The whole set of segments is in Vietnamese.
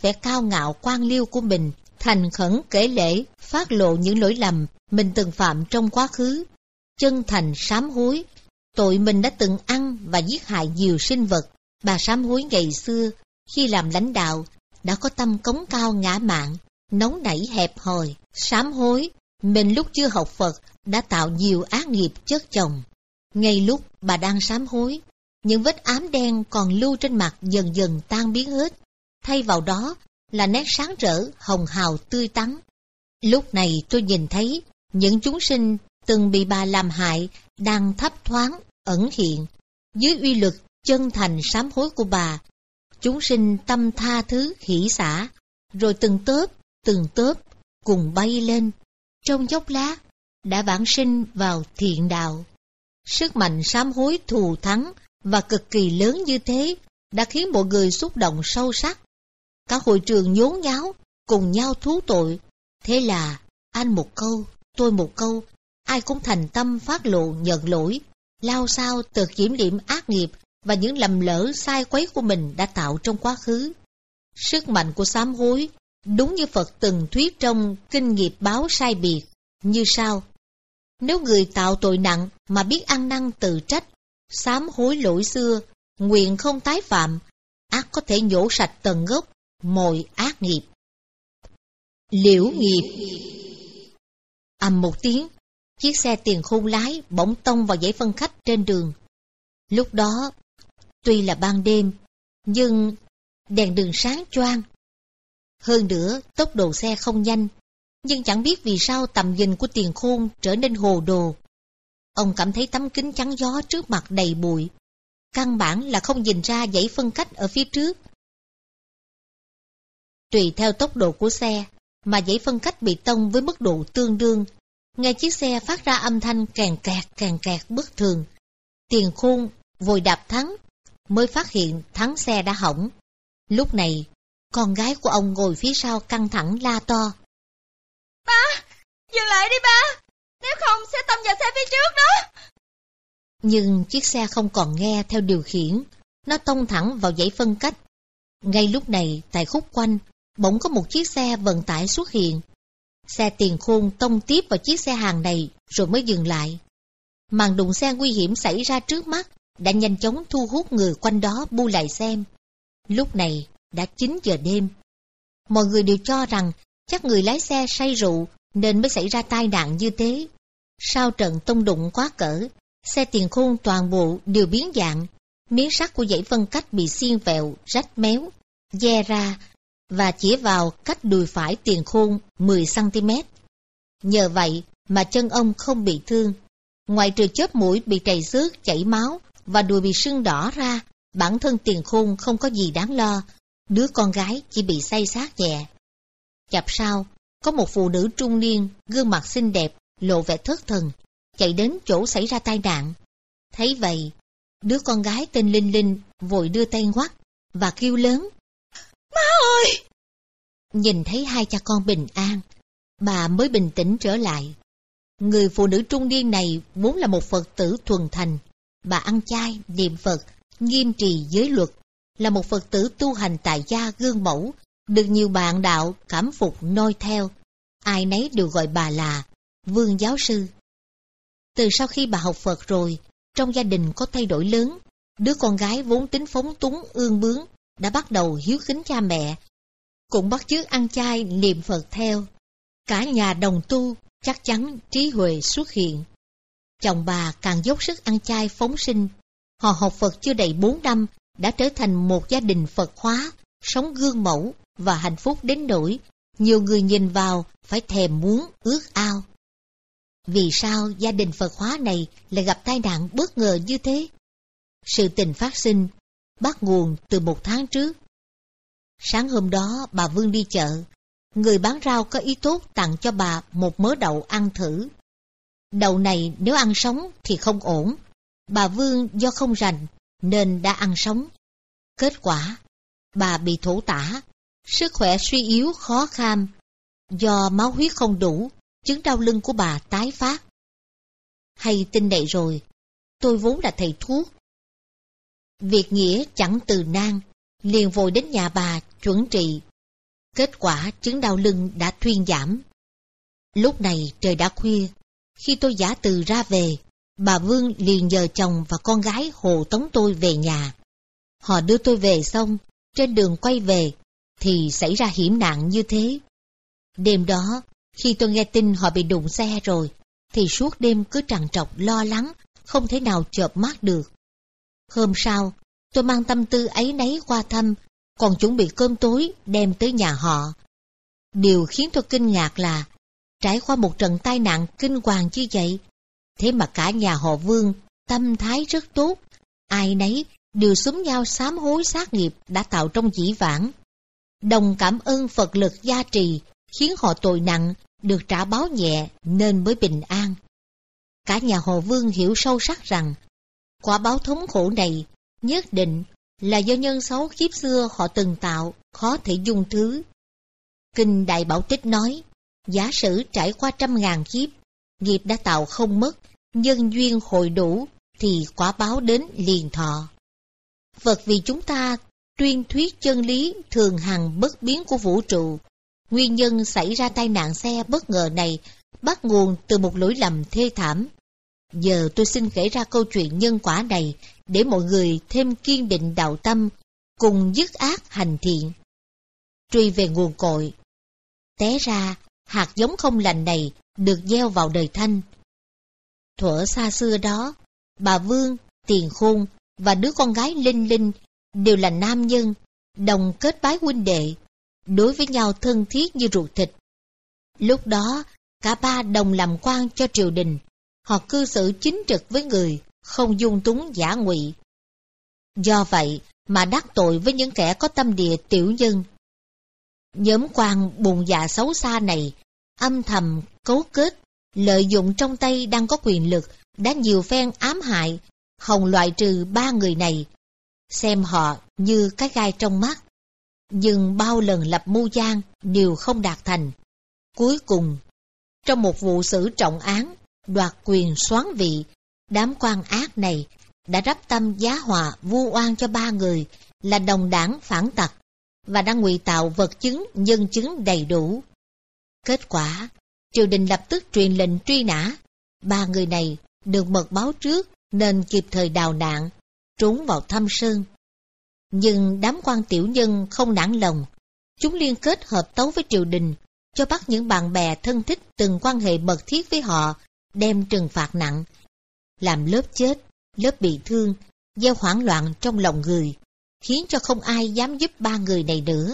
vẻ cao ngạo quan liêu của mình, thành khẩn kể lể, phát lộ những lỗi lầm mình từng phạm trong quá khứ, chân thành sám hối tội mình đã từng ăn và giết hại nhiều sinh vật. Bà sám hối ngày xưa khi làm lãnh đạo đã có tâm cống cao ngã mạn, nóng nảy hẹp hòi. Sám hối mình lúc chưa học Phật đã tạo nhiều ác nghiệp chất chồng. Ngay lúc bà đang sám hối, những vết ám đen còn lưu trên mặt dần dần tan biến hết, thay vào đó là nét sáng rỡ, hồng hào tươi tắn. Lúc này tôi nhìn thấy những chúng sinh từng bị bà làm hại đang thấp thoáng ẩn hiện dưới uy lực chân thành sám hối của bà. Chúng sinh tâm tha thứ hỷ xả, rồi từng tớp cùng bay lên, trong chốc lát đã vãng sinh vào thiện đạo. Sức mạnh sám hối thù thắng và cực kỳ lớn như thế đã khiến mọi người xúc động sâu sắc. Cả hội trường nhốn nháo cùng nhau thú tội. Thế là anh một câu, tôi một câu, ai cũng thành tâm phát lộ nhận lỗi, lao sao tự kiểm điểm ác nghiệp và những lầm lỡ sai quấy của mình đã tạo trong quá khứ. Sức mạnh của sám hối đúng như Phật từng thuyết trong Kinh Nghiệp Báo Sai Biệt như sau: nếu người tạo tội nặng mà biết ăn năn tự trách, sám hối lỗi xưa, nguyện không tái phạm, ắt có thể nhổ sạch tận gốc mọi ác nghiệp. Liễu nghiệp. Ầm một tiếng, chiếc xe tiền khôn lái bỗng tông vào dãy phân khách trên đường. Lúc đó, tuy là ban đêm, nhưng đèn đường sáng choang. Hơn nữa, tốc độ xe không nhanh, nhưng chẳng biết vì sao tầm nhìn của tiền khôn trở nên hồ đồ. Ông cảm thấy tấm kính chắn gió trước mặt đầy bụi, căn bản là không nhìn ra dãy phân cách ở phía trước. Tùy theo tốc độ của xe mà dãy phân cách bị tông với mức độ tương đương. Nghe chiếc xe phát ra âm thanh kèn kẹt bất thường. Tiền khôn vội đạp thắng, mới phát hiện thắng xe đã hỏng. Lúc này, con gái của ông ngồi phía sau căng thẳng la to: ba, dừng lại đi ba, nếu không sẽ tông vào xe phía trước đó. Nhưng chiếc xe không còn nghe theo điều khiển, nó tông thẳng vào dãy phân cách. Ngay lúc này, tại khúc quanh, bỗng có một chiếc xe vận tải xuất hiện. Xe tiền khôn tông tiếp vào chiếc xe hàng này rồi mới dừng lại. Màn đụng xe nguy hiểm xảy ra trước mắt đã nhanh chóng thu hút người quanh đó bu lại xem. Lúc này đã 9 giờ đêm. Mọi người đều cho rằng chắc người lái xe say rượu nên mới xảy ra tai nạn như thế. Sau trận tông đụng quá cỡ, xe tiền khôn toàn bộ đều biến dạng. Miếng sắt của dãy phân cách bị xiên vẹo, rách méo, ve ra và chĩa vào cách đùi phải tiền khôn 10 cm. Nhờ vậy mà chân ông không bị thương. Ngoài trừ chóp mũi bị trầy xước, chảy máu và đùi bị sưng đỏ ra, bản thân tiền khôn không có gì đáng lo. Đứa con gái chỉ bị say xát nhẹ. Chập sau, có một phụ nữ trung niên, gương mặt xinh đẹp, lộ vẻ thất thần, chạy đến chỗ xảy ra tai nạn. Thấy vậy, đứa con gái tên Linh Linh vội đưa tay ngoắt và kêu lớn: Má ơi! Nhìn thấy hai cha con bình an, bà mới bình tĩnh trở lại. Người phụ nữ trung niên này vốn là một Phật tử thuần thành. Bà ăn chay, niệm Phật, nghiêm trì giới luật, là một Phật tử tu hành tại gia gương mẫu, được nhiều bạn đạo cảm phục noi theo. Ai nấy đều gọi bà là Vương giáo sư. Từ sau khi bà học Phật rồi, trong gia đình có thay đổi lớn. Đứa con gái vốn tính phóng túng ương bướng đã bắt đầu hiếu kính cha mẹ, cũng bắt chước ăn chay niệm Phật theo. Cả nhà đồng tu, chắc chắn trí huệ xuất hiện. Chồng bà càng dốc sức ăn chay phóng sinh. Họ học Phật chưa đầy 4 năm đã trở thành một gia đình Phật hóa, sống gương mẫu và hạnh phúc đến nỗi nhiều người nhìn vào phải thèm muốn ước ao. Vì sao gia đình Phật hóa này lại gặp tai nạn bất ngờ như thế? Sự tình phát sinh bắt nguồn từ 1 tháng trước. Sáng hôm đó bà Vương đi chợ, người bán rau có ý tốt tặng cho bà một mớ đậu ăn thử. Đậu này nếu ăn sống thì không ổn. Bà Vương do không rành nên đã ăn sống. Kết quả, bà bị thổ tả, sức khỏe suy yếu khó kham. Do máu huyết không đủ, chứng đau lưng của bà tái phát. Hay tin này rồi, tôi vốn là thầy thuốc. Việc nghĩa chẳng từ nan, liền vội đến nhà bà chuẩn trị. Kết quả chứng đau lưng đã thuyên giảm. Lúc này trời đã khuya. Khi tôi giả từ ra về, bà Vương liền nhờ chồng và con gái hộ tống tôi về nhà. Họ đưa tôi về xong, trên đường quay về thì xảy ra hiểm nạn như thế. Đêm đó, khi tôi nghe tin họ bị đụng xe rồi, thì suốt đêm cứ trằn trọc lo lắng, không thể nào chợp mắt được. Hôm sau, tôi mang tâm tư áy náy qua thăm, còn chuẩn bị cơm tối đem tới nhà họ. Điều khiến tôi kinh ngạc là, trải qua một trận tai nạn kinh hoàng như vậy, thế mà cả nhà họ Vương tâm thái rất tốt, ai nấy đều xúm nhau sám hối sát nghiệp đã tạo trong dĩ vãng, đồng cảm ơn Phật lực gia trì, khiến họ tội nặng được trả báo nhẹ nên mới bình an. Cả nhà họ Vương hiểu sâu sắc rằng quả báo thống khổ này nhất định là do nhân xấu kiếp xưa họ từng tạo, khó thể dung thứ. Kinh Đại Bảo Tích nói, giả sử trải qua 100.000 kiếp, nghiệp đã tạo không mất, nhân duyên hội đủ, thì quả báo đến liền thọ. Phật vì chúng ta tuyên thuyết chân lý thường hằng bất biến của vũ trụ. Nguyên nhân xảy ra tai nạn xe bất ngờ này bắt nguồn từ một lỗi lầm thê thảm. Giờ tôi xin kể ra câu chuyện nhân quả này để mọi người thêm kiên định đạo tâm, cùng dứt ác hành thiện. Truy về nguồn cội. Té ra, hạt giống không lành này được gieo vào đời Thanh. Thuở xa xưa đó, bà Vương, Tiền Khôn và đứa con gái Linh Linh đều là nam nhân, đồng kết bái huynh đệ, đối với nhau thân thiết như ruột thịt. Lúc đó, cả ba đồng làm quan cho triều đình, họ cư xử chính trực với người, không dung túng giả ngụy. Do vậy mà đắc tội với những kẻ có tâm địa tiểu nhân. Nhóm quan bùn dạ xấu xa này âm thầm cấu kết, lợi dụng trong tay đang có quyền lực, đã nhiều phen ám hại, hòng loại trừ ba người này, xem họ như cái gai trong mắt. Nhưng bao lần lập mưu gian đều không đạt thành. Cuối cùng, trong một vụ xử trọng án, đoạt quyền soán vị, đám quan ác này đã đắp tâm giá họa vu oan cho ba người là đồng đảng phản tặc, và đã ngụy tạo vật chứng, nhân chứng đầy đủ. Kết quả, triều đình lập tức truyền lệnh truy nã. Ba người này được mật báo trước nên kịp thời đào nạn, trốn vào Thâm Sơn. Nhưng đám quan tiểu nhân không nản lòng, chúng liên kết hợp tấu với triều đình, cho bắt những bạn bè thân thích từng quan hệ mật thiết với họ, đem trừng phạt nặng, làm lớp chết, lớp bị thương, gieo hoảng loạn trong lòng người, khiến cho không ai dám giúp ba người này nữa.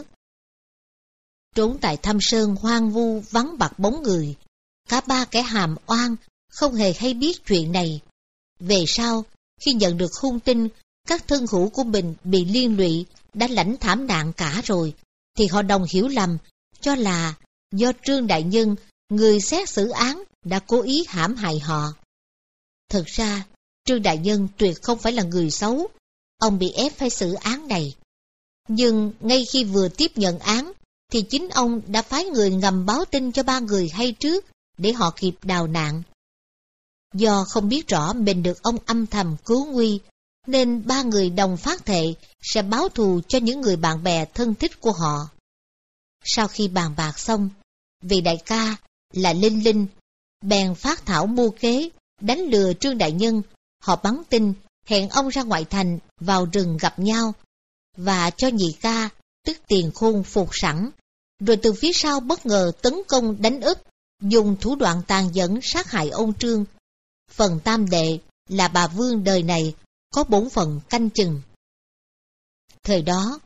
Trốn tại Thâm Sơn hoang vu vắng bặt bóng người, cả ba kẻ hàm oan không hề hay biết chuyện này. Về sau, khi nhận được hung tin các thân hữu của mình bị liên lụy, đã lãnh thảm nạn cả rồi, thì họ đồng hiểu lầm, cho là do Trương Đại Nhân, người xét xử án, đã cố ý hãm hại họ. Thực ra, Trương Đại Nhân tuyệt không phải là người xấu, ông bị ép phải xử án này. Nhưng ngay khi vừa tiếp nhận án, thì chính ông đã phái người ngầm báo tin cho ba người hay trước, để họ kịp đào nạn. Do không biết rõ mình được ông âm thầm cứu nguy, nên ba người đồng phát thệ sẽ báo thù cho những người bạn bè thân thích của họ. Sau khi bàn bạc xong, vị đại ca là Linh Linh bèn phát thảo mưu kế đánh lừa Trương Đại Nhân. Họ bắn tin hẹn ông ra ngoại thành vào rừng gặp nhau, và cho nhị ca tức Tiền Khôn phục sẵn, rồi từ phía sau bất ngờ tấn công đánh úp, dùng thủ đoạn tàn nhẫn sát hại ông Trương. Phần tam đệ là bà Vương đời này có bổn phận canh chừng. Thời đó,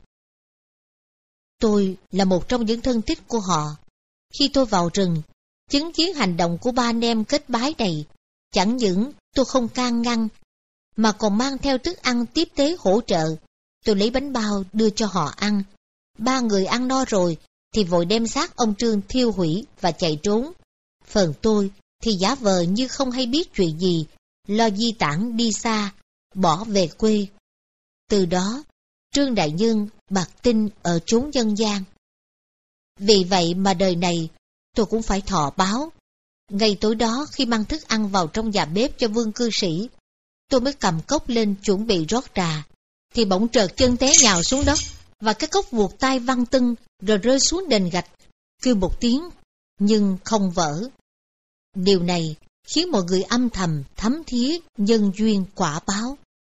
tôi là một trong những thân thích của họ. Khi tôi vào rừng, chứng kiến hành động của ba anh em kết bái này, chẳng những tôi không can ngăn, mà còn mang theo thức ăn tiếp tế hỗ trợ. Tôi lấy bánh bao đưa cho họ ăn. Ba người ăn no rồi, thì vội đem xác ông Trương thiêu hủy và chạy trốn. Phần tôi thì giả vờ như không hay biết chuyện gì, lo di tản đi xa, bỏ về quê. Từ đó, Trương Đại Nhân bạc tin ở chốn nhân gian. Vì vậy mà đời này, tôi cũng phải thọ báo. Ngày tối đó khi mang thức ăn vào trong nhà bếp cho Vương cư sĩ, tôi mới cầm cốc lên chuẩn bị rót trà, thì bỗng trợt chân té nhào xuống đất, và cái cốc vuột tai văng tưng rồi rơi xuống nền gạch, kêu một tiếng nhưng không vỡ. Điều này khiến mọi người âm thầm thấm thía nhân duyên quả báo.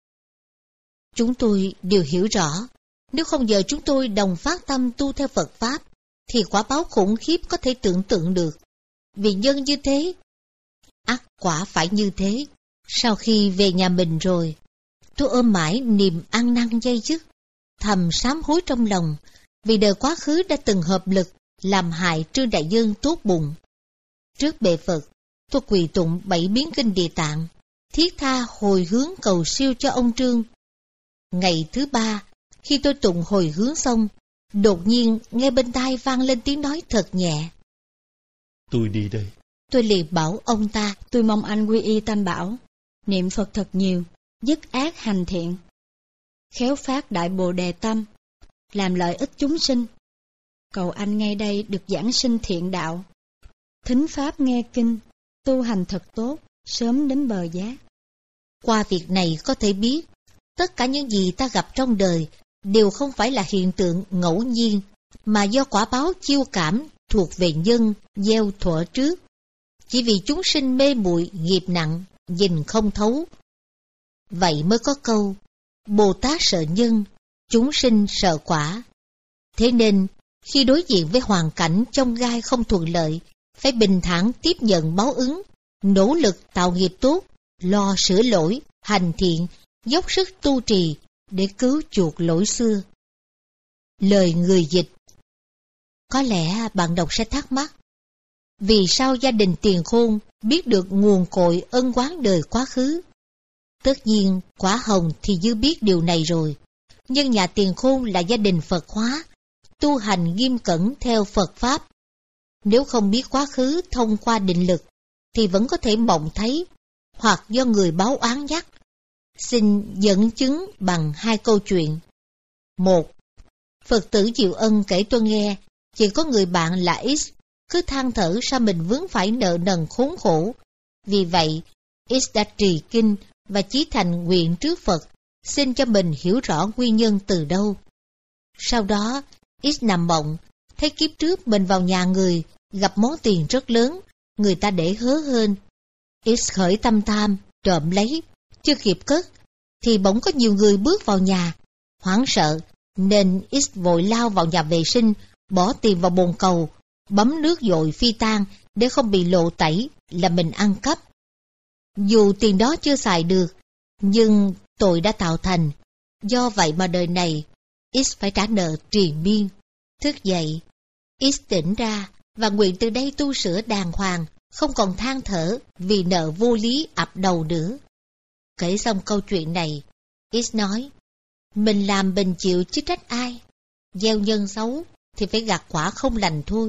Chúng tôi đều hiểu rõ, nếu không giờ chúng tôi đồng phát tâm tu theo Phật Pháp, thì quả báo khủng khiếp có thể tưởng tượng được. Vì nhân như thế, ắt quả phải như thế. Sau khi về nhà mình rồi, tôi ôm mãi niềm ăn năn day dứt, thầm sám hối trong lòng, vì đời quá khứ đã từng hợp lực làm hại Trương Đại Dương tốt bụng. Trước bệ Phật, tôi quỳ tụng 7 biến kinh Địa Tạng, thiết tha hồi hướng cầu siêu cho ông Trương. Ngày thứ 3, khi tôi tụng hồi hướng xong, đột nhiên nghe bên tai vang lên tiếng nói thật nhẹ. Tôi đi đây. Tôi liền bảo ông ta, tôi mong anh quy y Tam Bảo, niệm Phật thật nhiều, dứt ác hành thiện, khéo phát đại bồ đề tâm, làm lợi ích chúng sinh. Cầu anh ngay đây được giảng sinh thiện đạo, thính pháp nghe kinh, tu hành thật tốt, sớm đến bờ giác. Qua việc này có thể biết, tất cả những gì ta gặp trong đời đều không phải là hiện tượng ngẫu nhiên, mà do quả báo chiêu cảm thuộc về nhân gieo thuở trước. Chỉ vì chúng sinh mê muội nghiệp nặng, nhìn không thấu. Vậy mới có câu, Bồ Tát sợ nhân, chúng sinh sợ quả. Thế nên, khi đối diện với hoàn cảnh chông gai không thuận lợi, phải bình thản tiếp nhận báo ứng, nỗ lực tạo nghiệp tốt, lo sửa lỗi, hành thiện, dốc sức tu trì để cứu chuộc lỗi xưa. Lời người dịch. Có lẽ bạn đọc sẽ thắc mắc, vì sao gia đình Tiền Khôn biết được nguồn cội ân oán đời quá khứ? Tất nhiên, Quả Hồng thì dư biết điều này rồi, nhưng nhà Tiền Khôn là gia đình Phật hóa, tu hành nghiêm cẩn theo Phật Pháp. Nếu không biết quá khứ thông qua định lực, thì vẫn có thể mộng thấy, hoặc do người báo oán dắt. Xin dẫn chứng bằng 2 câu chuyện. 1. Phật tử Diệu Ân kể tôi nghe, chỉ có người bạn là X cứ than thở sao mình vướng phải nợ nần khốn khổ. Vì vậy, X đã trì kinh và chí thành nguyện trước Phật, xin cho mình hiểu rõ nguyên nhân từ đâu. Sau đó, X nằm mộng, thấy kiếp trước mình vào nhà người, gặp món tiền rất lớn, người ta để hớ hên. X khởi tâm tham, trộm lấy, chưa kịp cất, thì bỗng có nhiều người bước vào nhà. Hoảng sợ, nên X vội lao vào nhà vệ sinh, bỏ tiền vào bồn cầu, bấm nước dội phi tan để không bị lộ tẩy là mình ăn cắp. Dù tiền đó chưa xài được, nhưng tội đã tạo thành. Do vậy mà đời này, X phải trả nợ triền miên. Thức dậy, X tỉnh ra và nguyện từ đây tu sửa đàng hoàng, không còn than thở vì nợ vô lý ập đầu nữa. Kể xong câu chuyện này, X nói, mình làm mình chịu chứ trách ai. Gieo nhân xấu thì phải gặt quả không lành thôi.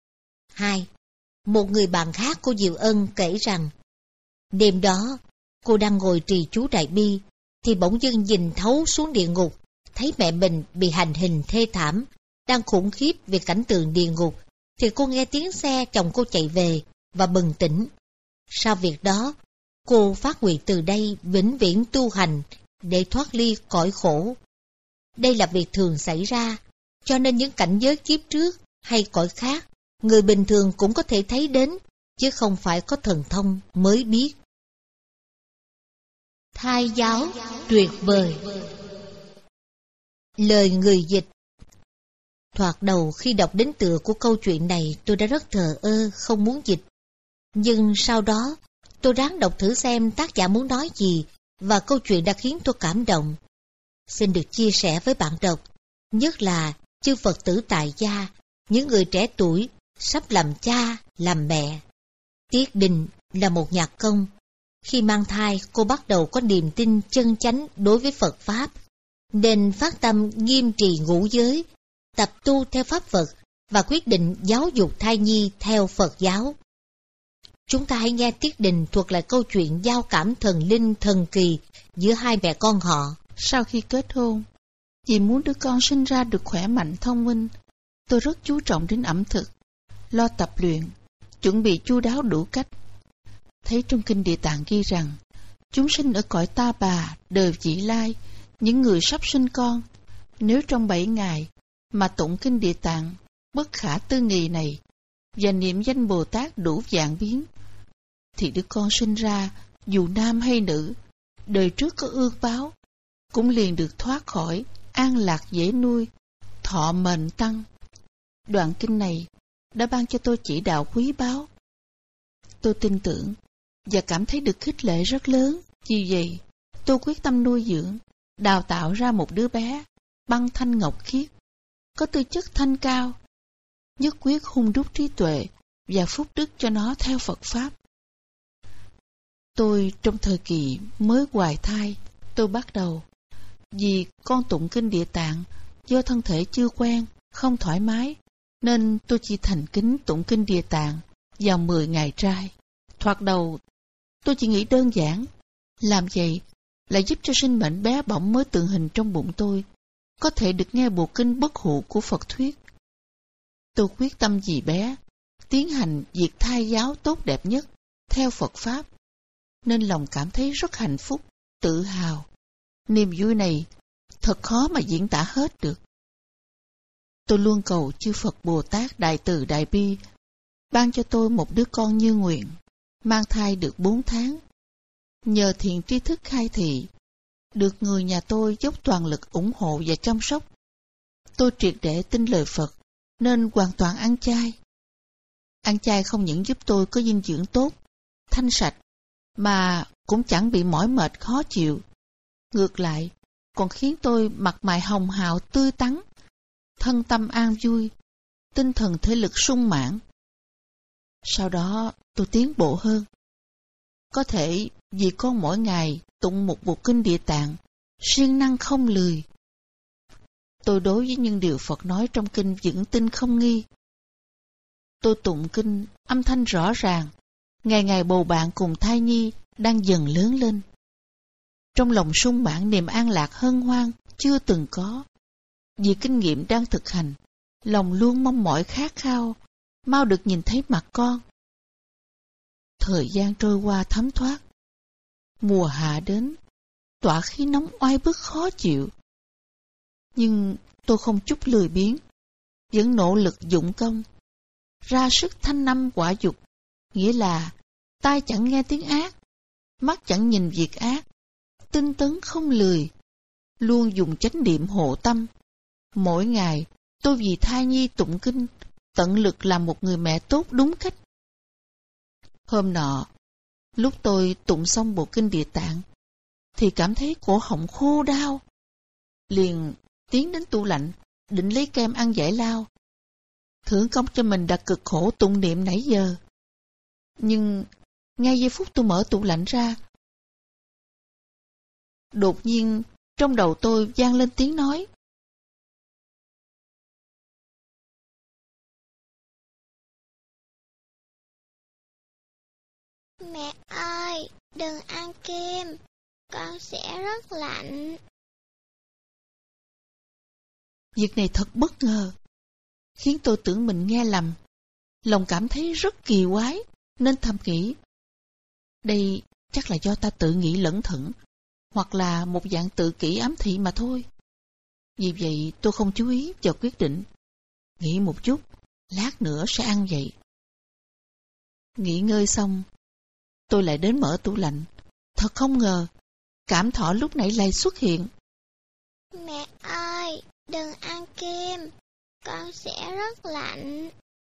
2. Một người bạn khác của Diệu Ân kể rằng, đêm đó, cô đang ngồi trì chú Đại Bi, thì bỗng dưng nhìn thấu xuống địa ngục, thấy mẹ mình bị hành hình thê thảm, đang khủng khiếp về cảnh tượng địa ngục, thì cô nghe tiếng xe chồng cô chạy về và bừng tỉnh. Sau việc đó, cô phát nguyện từ đây vĩnh viễn tu hành để thoát ly cõi khổ. Đây là việc thường xảy ra, cho nên những cảnh giới kiếp trước hay cõi khác, người bình thường cũng có thể thấy đến, chứ không phải có thần thông mới biết. Thai giáo tuyệt vời. Lời người dịch. Thoạt đầu khi đọc đến tựa của câu chuyện này, tôi đã rất thờ ơ, không muốn dịch. Nhưng sau đó, tôi ráng đọc thử xem tác giả muốn nói gì, và câu chuyện đã khiến tôi cảm động. Xin được chia sẻ với bạn đọc, nhất là chư Phật tử tại gia, những người trẻ tuổi, sắp làm cha, làm mẹ. Tiết Đình là một nhạc công. Khi mang thai, cô bắt đầu có niềm tin chân chánh đối với Phật Pháp, nên phát tâm nghiêm trì ngũ giới, tập tu theo Pháp Phật và quyết định giáo dục thai nhi theo Phật giáo. Chúng ta hãy nghe Tiết Đình thuật lại câu chuyện giao cảm thần linh thần kỳ giữa hai mẹ con họ. Sau khi kết hôn, vì muốn đứa con sinh ra được khỏe mạnh thông minh, tôi rất chú trọng đến ẩm thực, lo tập luyện, chuẩn bị chu đáo đủ cách. Thấy trong kinh Địa Tạng ghi rằng, chúng sinh ở cõi Ta Bà, đời vị lai, những người sắp sinh con, Nếu trong 7 ngày mà tụng kinh Địa Tạng bất khả tư nghị này và niệm danh Bồ Tát đủ vạn biến, thì đứa con sinh ra dù nam hay nữ, đời trước có ương báo, cũng liền được thoát khỏi, an lạc dễ nuôi, thọ mệnh tăng. Đoạn kinh này đã ban cho tôi chỉ đạo quý báu. Tôi tin tưởng và cảm thấy được khích lệ rất lớn. Vì vậy, tôi quyết tâm nuôi dưỡng, đào tạo ra một đứa bé băng thanh ngọc khiết, có tư chất thanh cao, nhất quyết hun đúc trí tuệ và phúc đức cho nó theo Phật Pháp. Tôi trong thời kỳ mới hoài thai, tôi bắt đầu vì con tụng kinh Địa Tạng do thân thể chưa quen, không thoải mái, nên tôi chỉ thành kính tụng kinh Địa Tạng vào 10 ngày trai. Thoạt đầu, tôi chỉ nghĩ đơn giản, làm vậy là giúp cho sinh mệnh bé bỏng mới tượng hình trong bụng tôi có thể được nghe bộ kinh bất hủ của Phật thuyết. Tôi quyết tâm vì bé, tiến hành việc thai giáo tốt đẹp nhất theo Phật Pháp, nên lòng cảm thấy rất hạnh phúc, tự hào. Niềm vui này thật khó mà diễn tả hết được. Tôi luôn cầu chư Phật Bồ Tát Đại Từ Đại Bi ban cho tôi một đứa con như nguyện. Mang thai được 4 tháng, nhờ thiện tri thức khai thị, được người nhà tôi dốc toàn lực ủng hộ và chăm sóc. Tôi triệt để tin lời Phật, nên hoàn toàn ăn chay. Ăn chay không những giúp tôi có dinh dưỡng tốt, thanh sạch, mà cũng chẳng bị mỏi mệt khó chịu. Ngược lại, còn khiến tôi mặt mày hồng hào tươi tắn, thân tâm an vui, tinh thần thể lực sung mãn. Sau đó tôi tiến bộ hơn. Có thể vì con mỗi ngày tụng một bộ kinh Địa Tạng, siêng năng không lười. Tôi đối với những điều Phật nói trong kinh vững tin không nghi. Tôi tụng kinh âm thanh rõ ràng, ngày ngày bầu bạn cùng thai nhi đang dần lớn lên. Trong lòng sung mãn niềm an lạc hân hoan chưa từng có. Vì kinh nghiệm đang thực hành, lòng luôn mong mỏi khát khao, mau được nhìn thấy mặt con. Thời gian trôi qua thấm thoát. Mùa hạ đến, tỏa khí nóng oai bức khó chịu. Nhưng tôi không chút lười biếng, vẫn nỗ lực dụng công, ra sức thanh năm quả dục, nghĩa là tai chẳng nghe tiếng ác, mắt chẳng nhìn việc ác, tinh tấn không lười, luôn dùng chánh niệm hộ tâm. Mỗi ngày, tôi vì thai nhi tụng kinh, tận lực làm một người mẹ tốt đúng cách. Hôm nọ, lúc tôi tụng xong bộ kinh Địa Tạng, thì cảm thấy cổ họng khô đau. Liền tiến đến tủ lạnh, định lấy kem ăn giải lao, thưởng công cho mình đã cực khổ tụng niệm nãy giờ. Nhưng, ngay giây phút tôi mở tủ lạnh ra, đột nhiên trong đầu tôi vang lên tiếng nói. Mẹ ơi, đừng ăn kem, con sẽ rất lạnh. Việc này thật bất ngờ, khiến tôi tưởng mình nghe lầm. Lòng cảm thấy rất kỳ quái, nên thầm nghĩ, đây chắc là do ta tự nghĩ lẩn thẩn, hoặc là một dạng tự kỷ ám thị mà thôi. Vì vậy tôi không chú ý và quyết định, nghĩ một chút, lát nữa sẽ ăn vậy. Nghỉ ngơi xong, tôi lại đến mở tủ lạnh. Thật không ngờ, cảm thọ lúc nãy lại xuất hiện. Mẹ ơi, đừng ăn kem, con sẽ rất lạnh.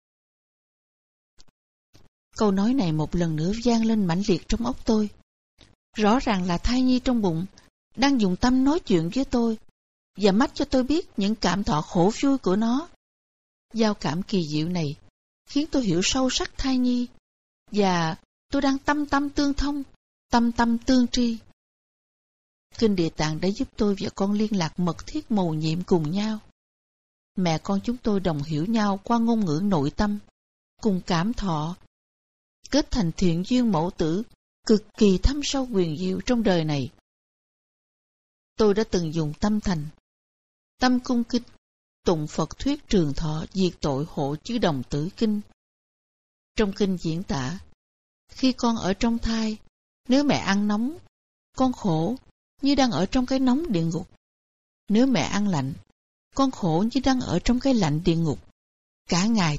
Câu nói này một lần nữa vang lên mãnh liệt trong óc tôi. Rõ ràng là thai nhi trong bụng đang dùng tâm nói chuyện với tôi và mách cho tôi biết những cảm thọ khổ vui của nó. Giao cảm kỳ diệu này khiến tôi hiểu sâu sắc thai nhi, và tôi đang tâm tâm tương thông, tâm tâm tương tri. Kinh Địa Tạng đã giúp tôi và con liên lạc mật thiết mầu nhiệm cùng nhau. Mẹ con chúng tôi đồng hiểu nhau qua ngôn ngữ nội tâm, cùng cảm thọ, kết thành thiện duyên mẫu tử cực kỳ thâm sâu huyền diệu trong đời này. Tôi đã từng dùng tâm thành, tâm cung kính, tụng Phật thuyết trường thọ diệt tội hộ chư đồng tử kinh. Trong kinh diễn tả, khi con ở trong thai, nếu mẹ ăn nóng, con khổ như đang ở trong cái nóng địa ngục. Nếu mẹ ăn lạnh, Con khổ như đang ở trong cái lạnh địa ngục. Cả ngày